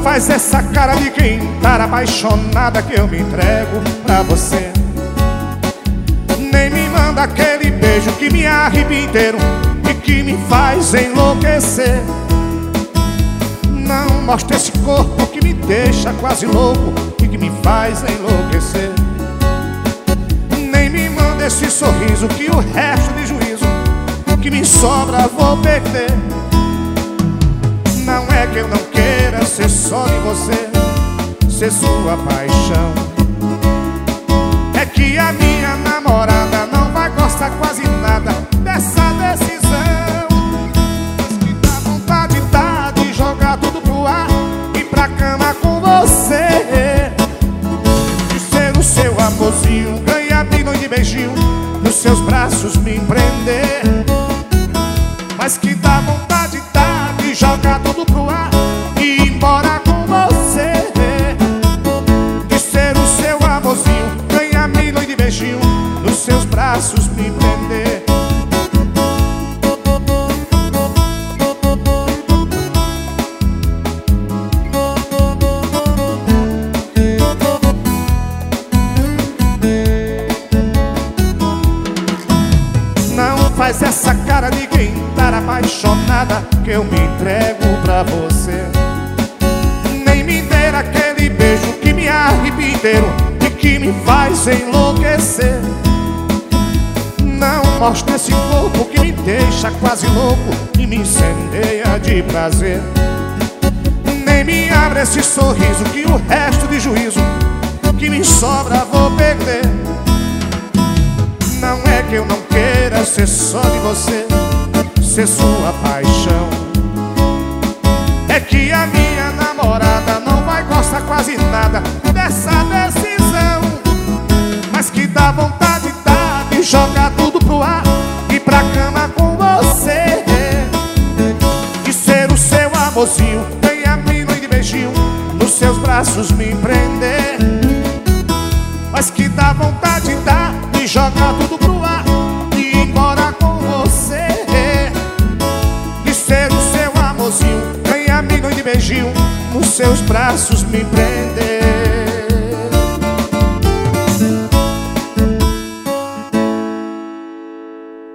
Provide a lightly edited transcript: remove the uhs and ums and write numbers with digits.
faz essa cara de quem tá apaixonada que eu me entrego pra você. Nem me manda aquele beijo que me arrepia inteiro e que me faz enlouquecer. Não mostra esse corpo que me deixa quase louco e que me faz enlouquecer. Nem me manda esse sorriso que o resto de juízo que me sobra vou perder. Não é que eu não queira ser só de você, ser sua paixão. É que a minha namorada não vai gostar quase nada dessa decisão. Mas que dá vontade de jogar tudo pro ar e pra cama com você. De ser o seu amorzinho, ganhar milhões de beijinho, nos seus braços me prender. Mas que dá vontade de jogar tudo pro ar e ir embora com você. De ser o seu amorzinho, ganhar milhões de beijinho, nos seus braços me prender. Não faz essa cara de quem tá apaixonada que eu me entrego pra você. Nem me dê aquele beijo que me arrepia inteiro e que me faz enlouquecer. Não mostra esse corpo que me deixa quase louco e me incendeia de prazer. Nem me abre esse sorriso que o resto de juízo que me sobra vou perder. Não é que eu não queira ser só de você, ser sua paixão. É que a minha namorada não vai gostar quase nada dessa decisão. Mas que dá vontade de jogar tudo pro ar e pra cama com você. De ser o seu amorzinho, ganhar milhões de beijinho, nos seus braços me prender. Mas que dá vontade de jogar tudo pro ar e ir embora com você. De ser o seu amorzinho, ganhar milhões de beijinho, nos seus braços me prender.